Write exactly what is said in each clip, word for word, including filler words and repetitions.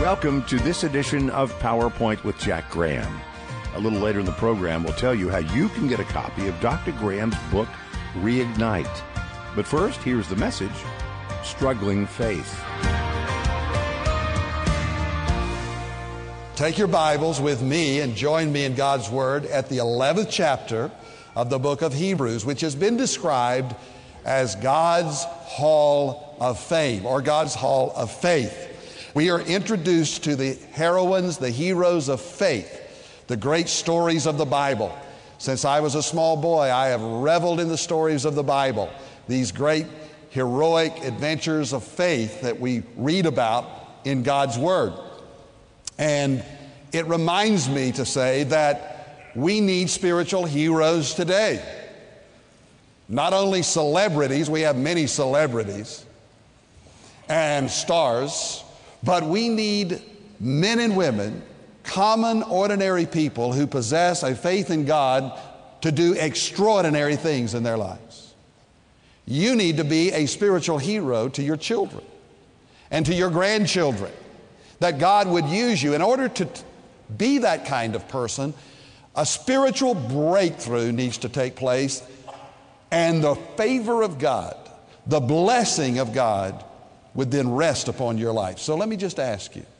Welcome to this edition of PowerPoint with Jack Graham. A little later in the program, we'll tell you how you can get a copy of Doctor Graham's book, Reignite. But first, here's the message, Struggling Faith. Take your Bibles with me and join me in God's Word at the eleventh chapter of the book of Hebrews, which has been described as God's Hall of Fame, or God's Hall of Faith. We are introduced to the heroines, the heroes of faith, the great stories of the Bible. Since I was a small boy, I have reveled in the stories of the Bible, these great heroic adventures of faith that we read about in God's Word. And it reminds me to say that we need spiritual heroes today. Not only celebrities, we have many celebrities and stars, but we need men and women, common, ordinary people who possess a faith in God to do extraordinary things in their lives. You need to be a spiritual hero to your children and to your grandchildren, that God would use you. In order to t- be that kind of person, a spiritual breakthrough needs to take place, and the favor of God, the blessing of God, would then rest upon your life. So let me just ask you,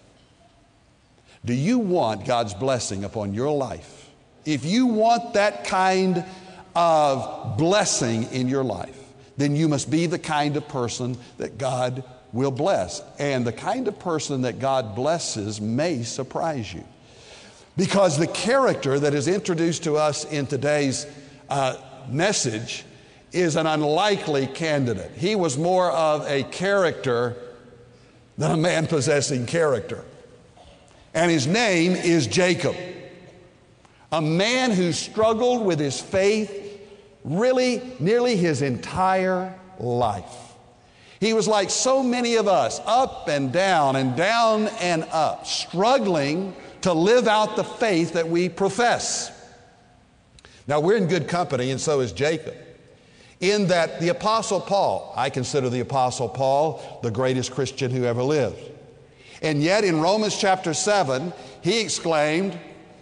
do you want God's blessing upon your life? If you want that kind of blessing in your life, then you must be the kind of person that God will bless. And the kind of person that God blesses may surprise you. Because the character that is introduced to us in today's uh, message is an unlikely candidate. He was more of a character than a man possessing character. And his name is Jacob, a man who struggled with his faith really nearly his entire life. He was like so many of us, up and down and down and up, struggling to live out the faith that we profess. Now, we're in good company, and so is Jacob, in that the Apostle Paul, I consider the Apostle Paul the greatest Christian who ever lived. And yet in Romans chapter seven, he exclaimed,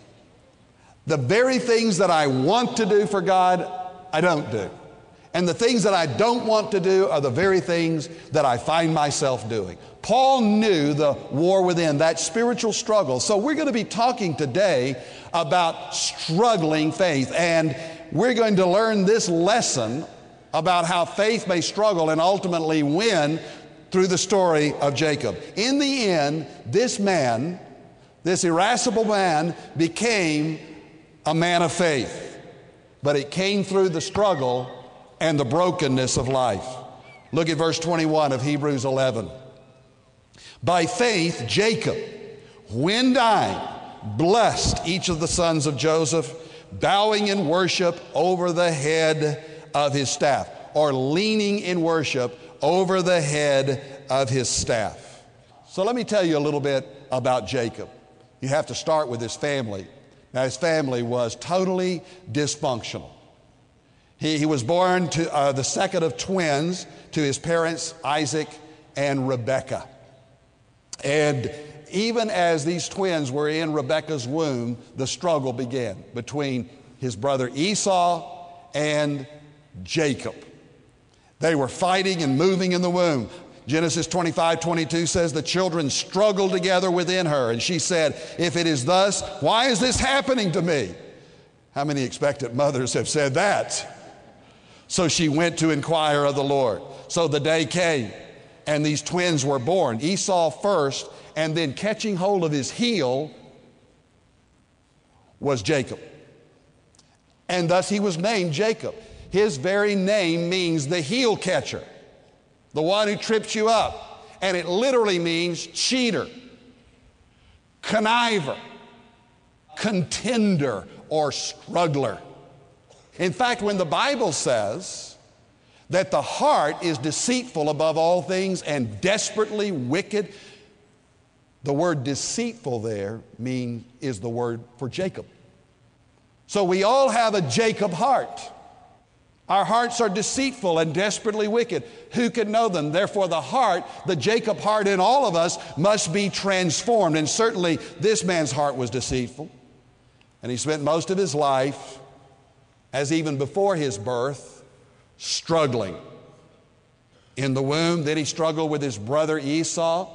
the very things that I want to do for God, I don't do. And the things that I don't want to do are the very things that I find myself doing. Paul knew the war within, that spiritual struggle. So we're going to be talking today about struggling faith. And we're going to learn this lesson about how faith may struggle and ultimately win through the story of Jacob. In the end, this man, this irascible man, became a man of faith. But it came through the struggle and the brokenness of life. Look at verse twenty-one of Hebrews eleven. By faith, Jacob, when dying, blessed each of the sons of Joseph, bowing in worship over the head of his staff, or leaning in worship over the head of his staff. So let me tell you a little bit about Jacob. You have to start with his family. Now, his family was totally dysfunctional. He, he was born to uh, the second of twins to his parents, Isaac and Rebekah. And even as these twins were in Rebekah's womb, the struggle began between his brother Esau and Jacob. They were fighting and moving in the womb. Genesis twenty-five twenty-two says the children struggled together within her, and she said, if it is thus, why is this happening to me? How many expectant mothers have said that? So she went to inquire of the Lord. So the day came, and these twins were born, Esau first, and then catching hold of his heel was Jacob. And thus he was named Jacob. His very name means the heel catcher, the one who trips you up. And it literally means cheater, conniver, contender, or struggler. In fact, when the Bible says that the heart is deceitful above all things and desperately wicked, the word deceitful there mean, is the word for Jacob. So we all have a Jacob heart. Our hearts are deceitful and desperately wicked. Who can know them? Therefore, the heart, the Jacob heart in all of us, must be transformed. And certainly, this man's heart was deceitful. And he spent most of his life, as even before his birth, struggling. In the womb, then he struggled with his brother Esau.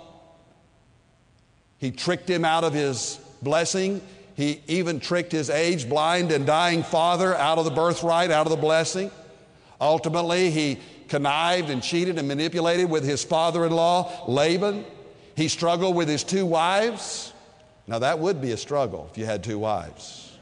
He tricked him out of his blessing. He even tricked his aged, blind, and dying father out of the birthright, out of the blessing. Ultimately, he connived and cheated and manipulated with his father-in-law, Laban. He struggled with his two wives. Now, that would be a struggle if you had two wives.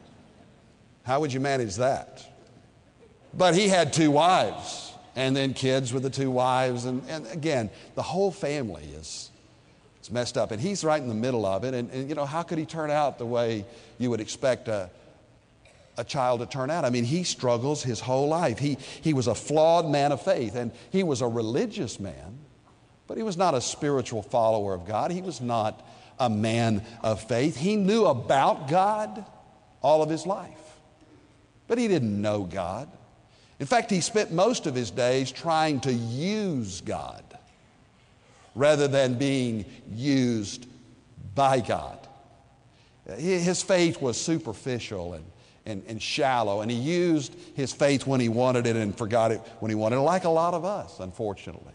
How would you manage that? But he had two wives, and then kids with the two wives. And, and again, the whole family is it's messed up. And he's right in the middle of it. And, and, you know, how could he turn out the way you would expect a a child to turn out? I mean, he struggles his whole life. He, he was a flawed man of faith, and he was a religious man, but he was not a spiritual follower of God. He was not a man of faith. He knew about God all of his life, but he didn't know God. In fact, he spent most of his days trying to use God rather than being used by God. His faith was superficial and And, and shallow, and he used his faith when he wanted it and forgot it when he wanted it, like a lot of us, unfortunately.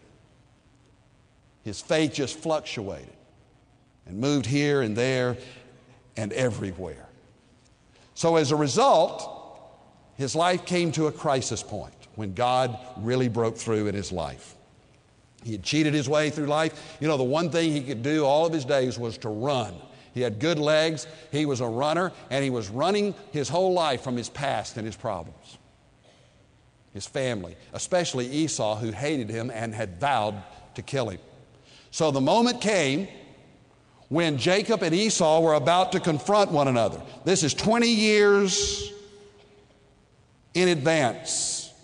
His faith just fluctuated and moved here and there and everywhere. So as a result, his life came to a crisis point when God really broke through in his life. He had cheated his way through life. You know, the one thing he could do all of his days was to run. He had good legs, he was a runner, and he was running his whole life from his past and his problems. His family, especially Esau, who hated him and had vowed to kill him. So the moment came when Jacob and Esau were about to confront one another. This is twenty years in advance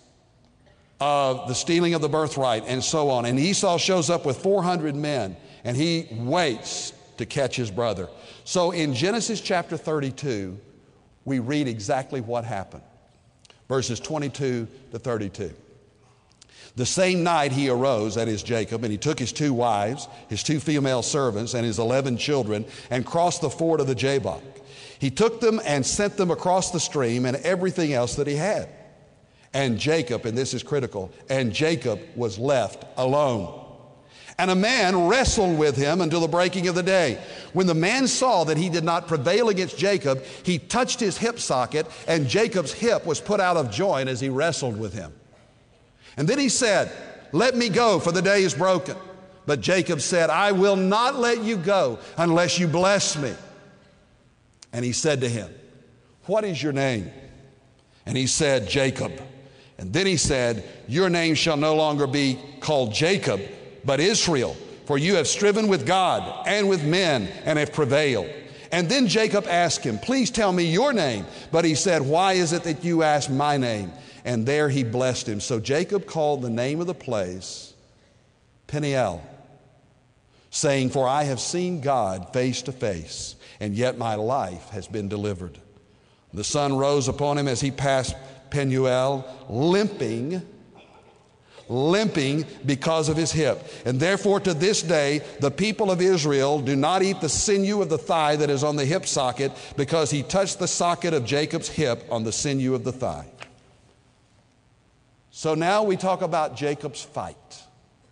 of the stealing of the birthright and so on. And Esau shows up with four hundred men, and he waits to catch his brother. So in Genesis chapter thirty-two, we read exactly what happened. Verses twenty-two to thirty-two. The same night he arose, that is Jacob, and he took his two wives, his two female servants, and his eleven children, and crossed the ford of the Jabbok. He took them and sent them across the stream and everything else that he had. And Jacob, and this is critical, and Jacob was left alone. And a man wrestled with him until the breaking of the day. When the man saw that he did not prevail against Jacob, he touched his hip socket, and Jacob's hip was put out of joint as he wrestled with him. And then he said, "Let me go, for the day is broken." But Jacob said, "I will not let you go unless you bless me." And he said to him, "What is your name?" And he said, "Jacob." And then he said, "Your name shall no longer be called Jacob, but Israel, for you have striven with God and with men and have prevailed." And then Jacob asked him, "Please tell me your name." But he said, "Why is it that you ask my name?" And there he blessed him. So Jacob called the name of the place Peniel, saying, "For I have seen God face to face, and yet my life has been delivered." The sun rose upon him as he passed Penuel, limping, limping because of his hip. And therefore to this day, the people of Israel do not eat the sinew of the thigh that is on the hip socket, because he touched the socket of Jacob's hip on the sinew of the thigh. So now we talk about Jacob's fight.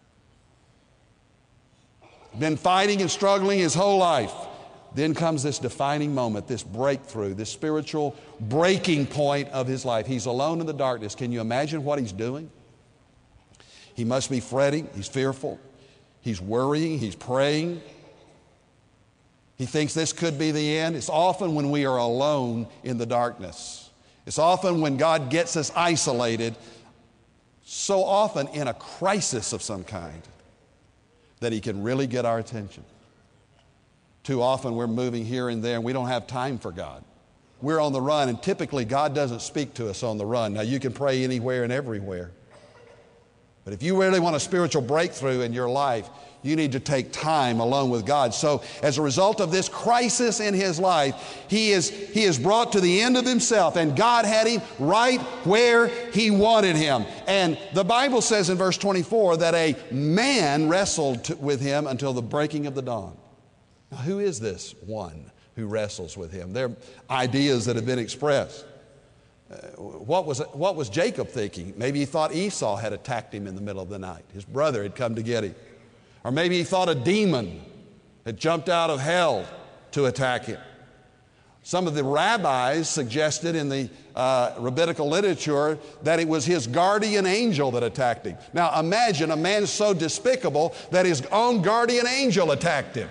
Been fighting and struggling his whole life. Then comes this defining moment, this breakthrough, this spiritual breaking point of his life. He's alone in the darkness. Can you imagine what he's doing? He must be fretting. He's fearful. He's worrying. He's praying. He thinks this could be the end. It's often when we are alone in the darkness. It's often when God gets us isolated, so often in a crisis of some kind, that he can really get our attention. Too often we're moving here and there and we don't have time for God. We're on the run, and typically God doesn't speak to us on the run. Now you can pray anywhere and everywhere, But if you really want a spiritual breakthrough in your life, you need to take time alone with God. So as a result of this crisis in his life, he is, he is brought to the end of himself, and God had him right where he wanted him. And the Bible says in verse twenty-four that a man wrestled to, with him until the breaking of the dawn. Now, who is this one who wrestles with him? There are ideas that have been expressed. Uh, what was, what was Jacob thinking? Maybe he thought Esau had attacked him in the middle of the night. His brother had come to get him. Or maybe he thought a demon had jumped out of hell to attack him. Some of the rabbis suggested in the uh, rabbinical literature that it was his guardian angel that attacked him. Now imagine a man so despicable that his own guardian angel attacked him.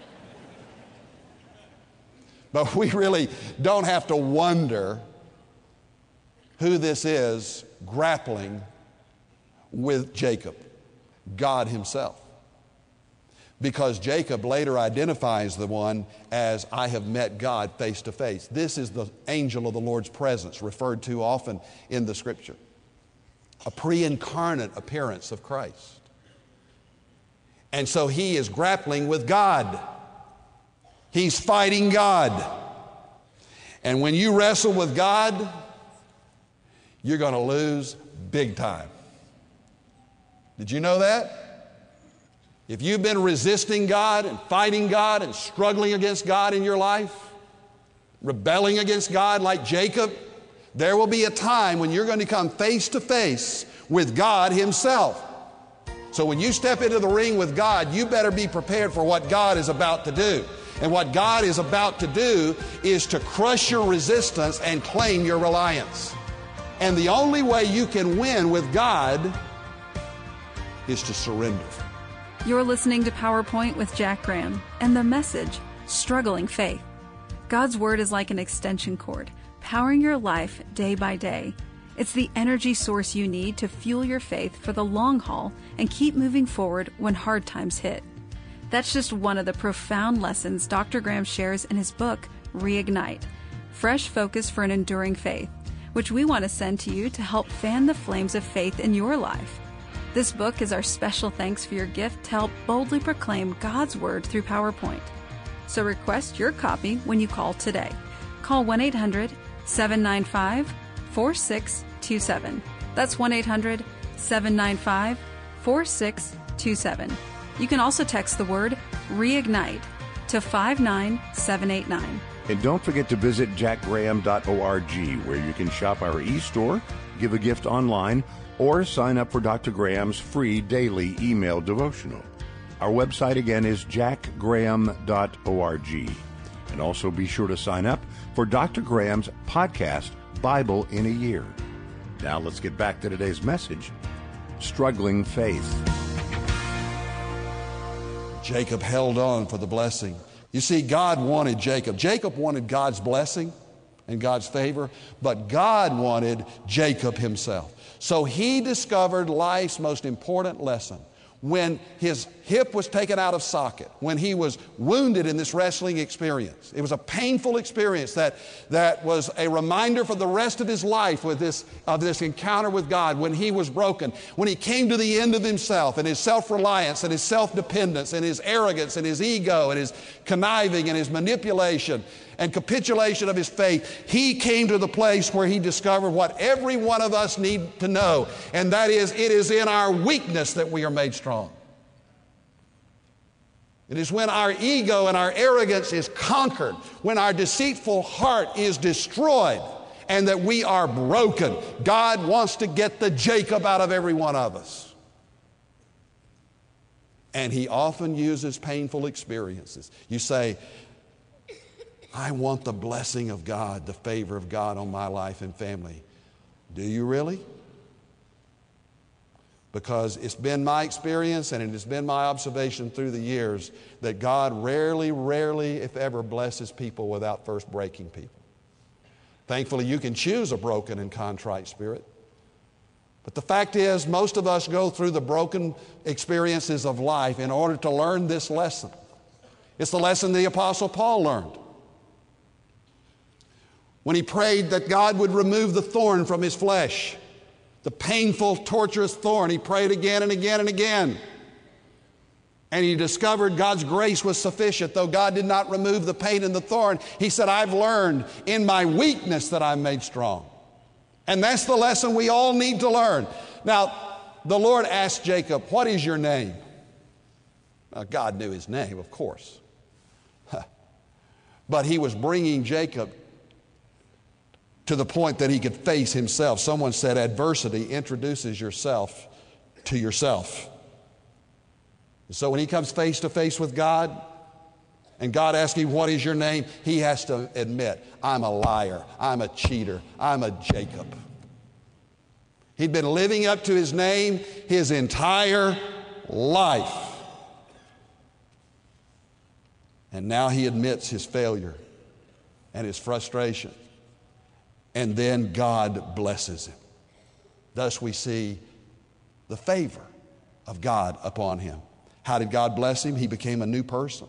But we really don't have to wonder who this is grappling with Jacob, God himself. Because Jacob later identifies the one as, I have met God face to face. This is the angel of the Lord's presence, referred to often in the Scripture. A pre-incarnate appearance of Christ. And so he is grappling with God. He's fighting God. And when you wrestle with God, you're going to lose big time. Did you know that? If you've been resisting God and fighting God and struggling against God in your life, rebelling against God like Jacob, there will be a time when you're going to come face to face with God himself. So when you step into the ring with God, you better be prepared for what God is about to do. And what God is about to do is to crush your resistance and claim your reliance. And the only way you can win with God is to surrender. You're listening to PowerPoint with Jack Graham, and the message, Struggling Faith. God's Word is like an extension cord, powering your life day by day. It's the energy source you need to fuel your faith for the long haul and keep moving forward when hard times hit. That's just one of the profound lessons Doctor Graham shares in his book, Reignite, Fresh Focus for an Enduring Faith, which we want to send to you to help fan the flames of faith in your life. This book is our special thanks for your gift to help boldly proclaim God's Word through PowerPoint. So request your copy when you call today. Call one eight hundred seven nine five four six two seven. That's one eight hundred seven nine five four six two seven. You can also text the word Reignite to five nine seven eight nine. And don't forget to visit jack graham dot org, where you can shop our e-store, give a gift online, or sign up for Doctor Graham's free daily email devotional. Our website again is jack graham dot org. And also be sure to sign up for Doctor Graham's podcast, Bible in a Year. Now let's get back to today's message, Struggling Faith. Jacob held on for the blessing. You see, God wanted Jacob. Jacob wanted God's blessing and God's favor, but God wanted Jacob himself. So he discovered life's most important lesson. When his hip was taken out of socket, when he was wounded in this wrestling experience. It was a painful experience that, that was a reminder for the rest of his life with this, of this encounter with God. When he was broken, when he came to the end of himself and his self-reliance and his self-dependence and his arrogance and his ego and his conniving and his manipulation and capitulation of his faith, he came to the place where he discovered what every one of us need to know, and that is, it is in our weakness that we are made strong. It is when our ego and our arrogance is conquered, when our deceitful heart is destroyed, and that we are broken. God wants to get the Jacob out of every one of us. And he often uses painful experiences. You say, I want the blessing of God, the favor of God on my life and family. Do you really? Because it's been my experience and it has been my observation through the years that God rarely, rarely, if ever, blesses people without first breaking people. Thankfully, you can choose a broken and contrite spirit. But the fact is, most of us go through the broken experiences of life in order to learn this lesson. It's the lesson the Apostle Paul learned when he prayed that God would remove the thorn from his flesh. the painful, torturous thorn. He prayed again and again and again. And he discovered God's grace was sufficient. Though God did not remove the pain and the thorn, he said, I've learned in my weakness that I'm made strong. And that's the lesson we all need to learn. Now, the Lord asked Jacob, what is your name? Now, God knew his name, of course. But he was bringing Jacob to the point that he could face himself. Someone said adversity introduces yourself to yourself. So when he comes face to face with God, and God asks him, what is your name? He has to admit, I'm a liar, I'm a cheater, I'm a Jacob. He'd been living up to his name his entire life. And now he admits his failure and his frustration. And then God blesses him. Thus we see the favor of God upon him. How did God bless him? He became a new person.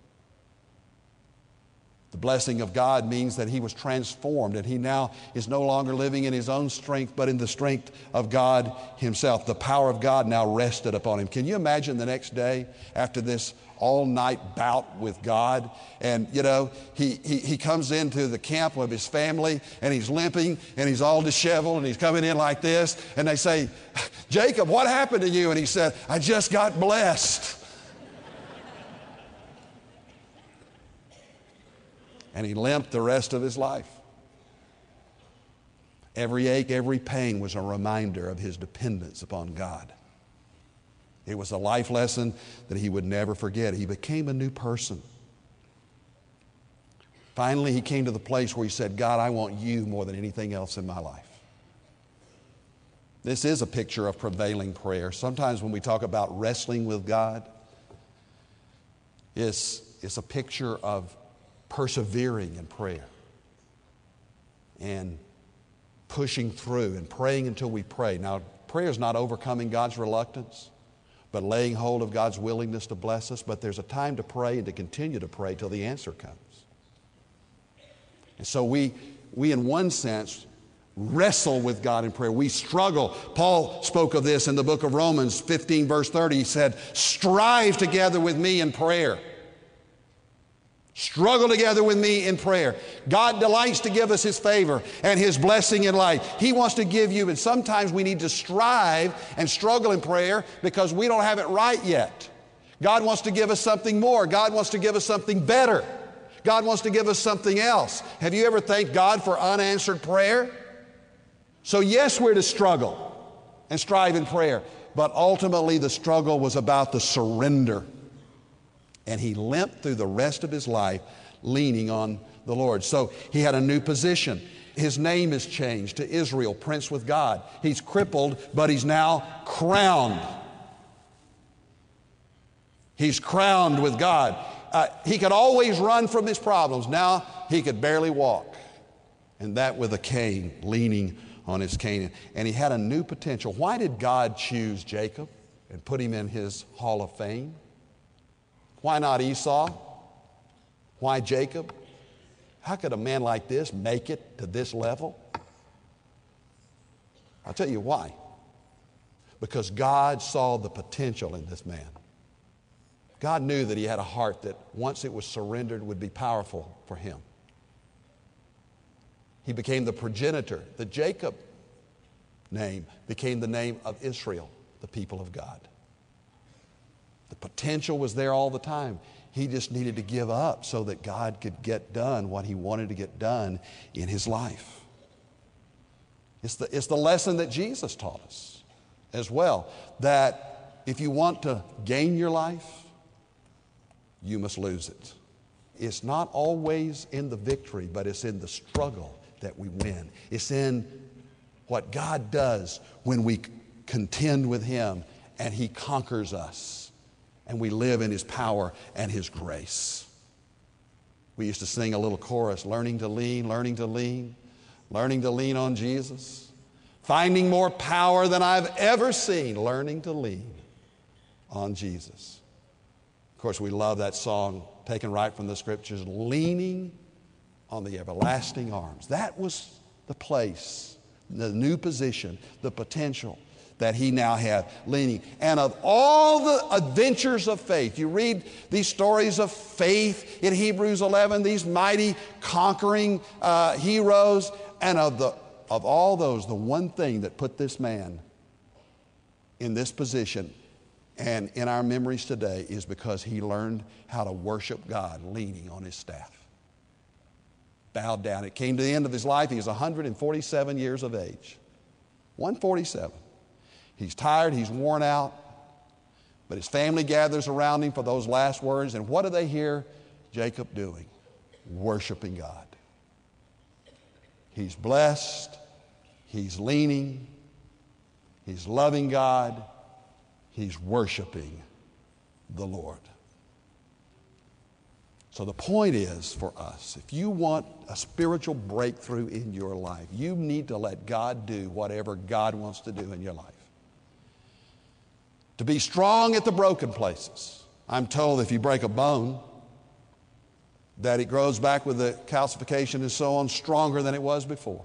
The blessing of God means that he was transformed, and he now is no longer living in his own strength, but in the strength of God himself. The power of God now rested upon him. Can you imagine the next day after this all-night bout with God? And, you know, he, he, he comes into the camp of his family, and he's limping, and he's all disheveled, and he's coming in like this, and they say, Jacob, what happened to you? And he said, I just got blessed. And he limped the rest of his life. Every ache, every pain was a reminder of his dependence upon God. It was a life lesson that he would never forget. He became a new person. Finally, he came to the place where he said, God, I want you more than anything else in my life. This is a picture of prevailing prayer. Sometimes when we talk about wrestling with God, it's, it's a picture of persevering in prayer and pushing through and praying until we pray. Now, prayer is not overcoming God's reluctance, but laying hold of God's willingness to bless us. But there's a time to pray and to continue to pray till the answer comes. And so we, we in one sense, wrestle with God in prayer. We struggle. Paul spoke of this in the book of Romans fifteen, verse thirty. He said, strive together with me in prayer. Struggle together with me in prayer. God delights to give us His favor and His blessing in life. He wants to give you, and sometimes we need to strive and struggle in prayer because we don't have it right yet. God wants to give us something more. God wants to give us something better. God wants to give us something else. Have you ever thanked God for unanswered prayer? So yes, we're to struggle and strive in prayer, but ultimately the struggle was about the surrender. And he limped through the rest of his life leaning on the Lord. So he had a new position. His name is changed to Israel, Prince with God. He's crippled, but he's now crowned. He's crowned with God. Uh, he could always run from his problems. Now he could barely walk. And that with a cane, leaning on his cane. And he had a new potential. Why did God choose Jacob and put him in his hall of fame? Why not Esau? Why Jacob? How could a man like this make it to this level? I'll tell you why. Because God saw the potential in this man. God knew that he had a heart that once it was surrendered would be powerful for him. He became the progenitor. The Jacob name became the name of Israel, the people of God. The potential was there all the time. He just needed to give up so that God could get done what he wanted to get done in his life. It's the, it's the lesson that Jesus taught us as well, that if you want to gain your life, you must lose it. It's not always in the victory, but it's in the struggle that we win. It's in what God does when we contend with him and he conquers us. And we live in his power and his grace. We used to sing a little chorus, learning to lean, learning to lean, learning to lean on Jesus, finding more power than I've ever seen, learning to lean on Jesus. Of course, we love that song taken right from the scriptures, leaning on the everlasting arms. That was the place the new position, the potential that he now had leaning. And of all the adventures of faith, you read these stories of faith in Hebrews eleven, these mighty conquering uh, heroes, and of the of all those, the one thing that put this man in this position and in our memories today is because he learned how to worship God leaning on his staff. Bowed down. It came to the end of his life. He was one hundred forty-seven years of age. one forty-seven. He's tired, he's worn out, but his family gathers around him for those last words. And what do they hear Jacob doing? Worshiping God. He's blessed, he's leaning, he's loving God, he's worshiping the Lord. So the point is for us, if you want a spiritual breakthrough in your life, you need to let God do whatever God wants to do in your life. To be strong at the broken places. I'm told if you break a bone, that it grows back with the calcification and so on, stronger than it was before.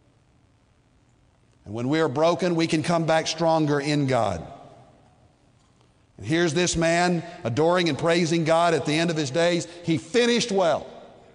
And when we are broken, we can come back stronger in God. And here's this man adoring and praising God at the end of his days. He finished well.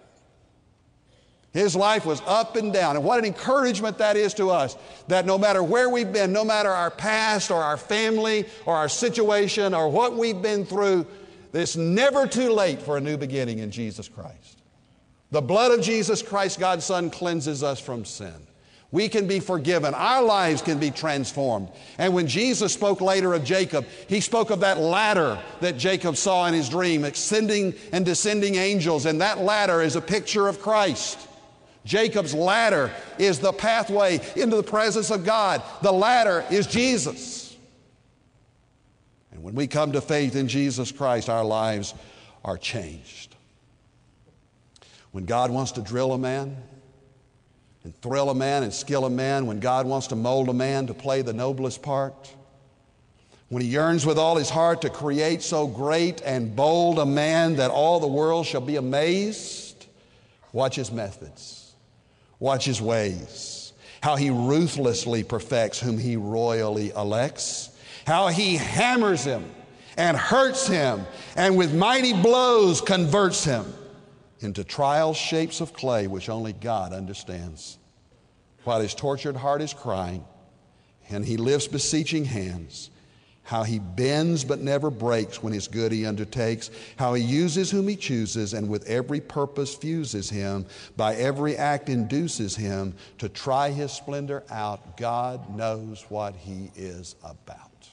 His life was up and down. And what an encouragement that is to us, that no matter where we've been, no matter our past or our family or our situation or what we've been through, it's never too late for a new beginning in Jesus Christ. The blood of Jesus Christ, God's Son, cleanses us from sin. We can be forgiven. Our lives can be transformed. And when Jesus spoke later of Jacob, he spoke of that ladder that Jacob saw in his dream, ascending and descending angels. And that ladder is a picture of Christ. Jacob's ladder is the pathway into the presence of God. The ladder is Jesus. And when we come to faith in Jesus Christ, our lives are changed. When God wants to drill a man and thrill a man and skill a man, when God wants to mold a man to play the noblest part, when he yearns with all his heart to create so great and bold a man that all the world shall be amazed, watch his methods. Watch his ways, how he ruthlessly perfects whom he royally elects, how he hammers him and hurts him and with mighty blows converts him into trial shapes of clay which only God understands. While his tortured heart is crying and he lifts beseeching hands, how he bends but never breaks when his good he undertakes, how he uses whom he chooses and with every purpose fuses him, by every act induces him to try his splendor out. God knows what he is about.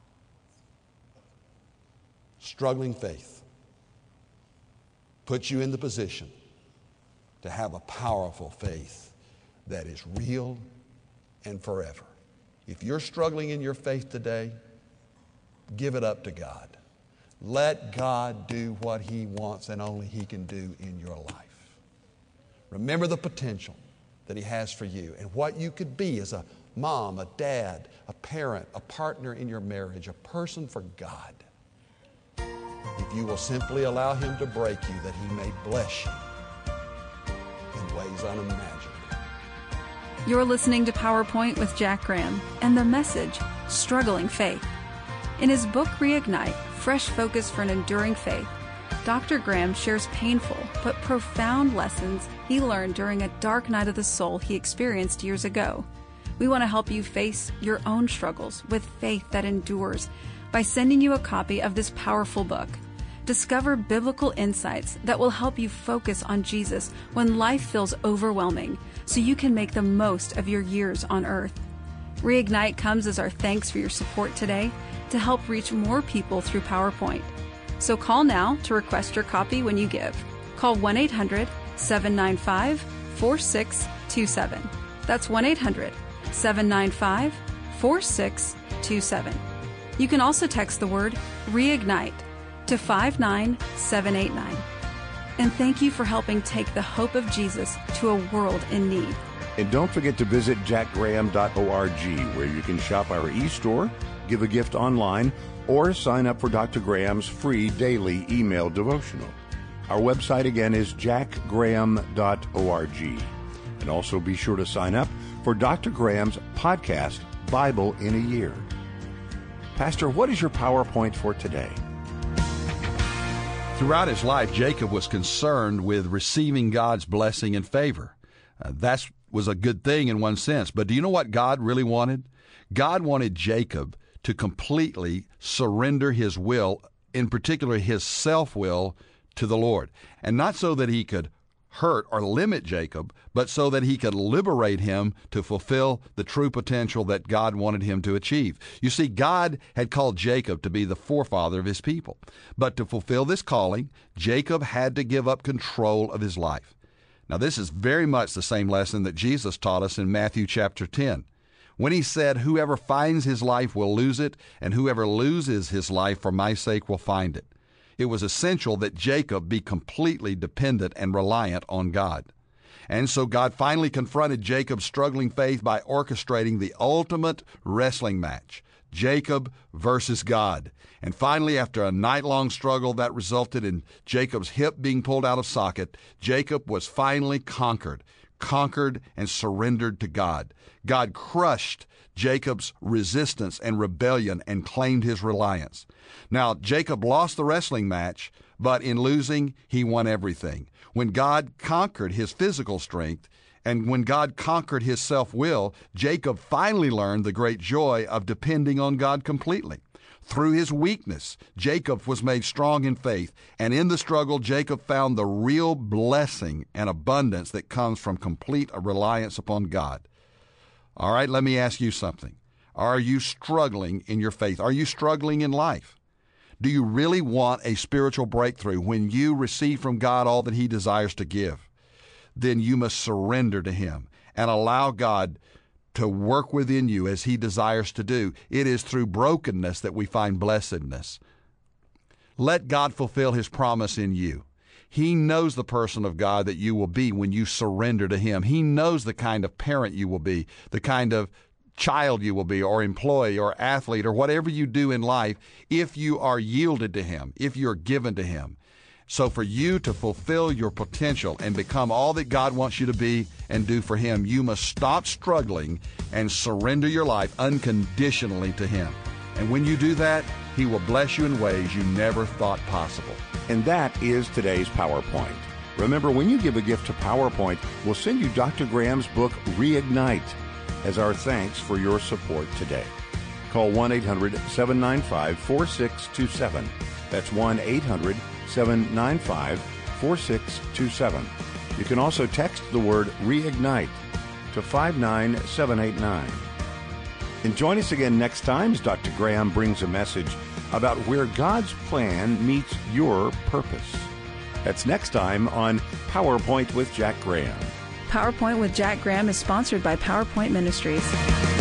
Struggling faith puts you in the position to have a powerful faith that is real and forever. If you're struggling in your faith today, give it up to God. Let God do what he wants and only he can do in your life. Remember the potential that he has for you and what you could be as a mom, a dad, a parent, a partner in your marriage, a person for God. If you will simply allow him to break you, that he may bless you in ways unimaginable. You're listening to PowerPoint with Jack Graham and the message, Struggling Faith. In his book, Reignite, Fresh Focus for an Enduring Faith, Doctor Graham shares painful but profound lessons he learned during a dark night of the soul he experienced years ago. We want to help you face your own struggles with faith that endures by sending you a copy of this powerful book. Discover biblical insights that will help you focus on Jesus when life feels overwhelming, so you can make the most of your years on earth. Reignite comes as our thanks for your support today to help reach more people through PowerPoint. So call now to request your copy when you give. Call one eight hundred, seven nine five, four six two seven. That's one eight hundred, seven nine five, four six two seven. You can also text the word Reignite to five nine seven eight nine. And thank you for helping take the hope of Jesus to a world in need. And don't forget to visit jack graham dot org, where you can shop our e-store, give a gift online, or sign up for Doctor Graham's free daily email devotional. Our website again is jack graham dot org. And also be sure to sign up for Doctor Graham's podcast, Bible in a Year. Pastor, what is your PowerPoint for today? Throughout his life, Jacob was concerned with receiving God's blessing and favor. Uh, that was a good thing in one sense. But do you know what God really wanted? God wanted Jacob to completely surrender his will, in particular his self-will, to the Lord. And not so that he could hurt or limit Jacob, but so that he could liberate him to fulfill the true potential that God wanted him to achieve. You see, God had called Jacob to be the forefather of his people. But to fulfill this calling, Jacob had to give up control of his life. Now, this is very much the same lesson that Jesus taught us in Matthew chapter ten, when he said, "Whoever finds his life will lose it, and whoever loses his life for my sake will find it." It was essential that Jacob be completely dependent and reliant on God. And so God finally confronted Jacob's struggling faith by orchestrating the ultimate wrestling match, Jacob versus God. And finally, after a night-long struggle that resulted in Jacob's hip being pulled out of socket, Jacob was finally conquered, conquered and surrendered to God. God crushed Jacob's resistance and rebellion and claimed his reliance. Now, Jacob lost the wrestling match, but in losing, he won everything. When God conquered his physical strength, and when God conquered his self-will, Jacob finally learned the great joy of depending on God completely. Through his weakness, Jacob was made strong in faith, and in the struggle, Jacob found the real blessing and abundance that comes from complete reliance upon God. All right, let me ask you something. Are you struggling in your faith? Are you struggling in life? Do you really want a spiritual breakthrough when you receive from God all that he desires to give? Then you must surrender to him and allow God to work within you as he desires to do. It is through brokenness that we find blessedness. Let God fulfill his promise in you. He knows the person of God that you will be when you surrender to him. He knows the kind of parent you will be, the kind of child you will be, or employee, or athlete, or whatever you do in life, if you are yielded to him, if you're given to him. So for you to fulfill your potential and become all that God wants you to be and do for him, you must stop struggling and surrender your life unconditionally to him. And when you do that, he will bless you in ways you never thought possible. And that is today's PowerPoint. Remember, when you give a gift to PowerPoint, we'll send you Doctor Graham's book, Reignite, as our thanks for your support today. Call one eight hundred seven nine five four six two seven. That's one eight hundred seven nine five four six two seven. You can also text the word Reignite to five nine seven eight nine. And join us again next time as Doctor Graham brings a message about where God's plan meets your purpose. That's next time on PowerPoint with Jack Graham. PowerPoint with Jack Graham is sponsored by PowerPoint Ministries.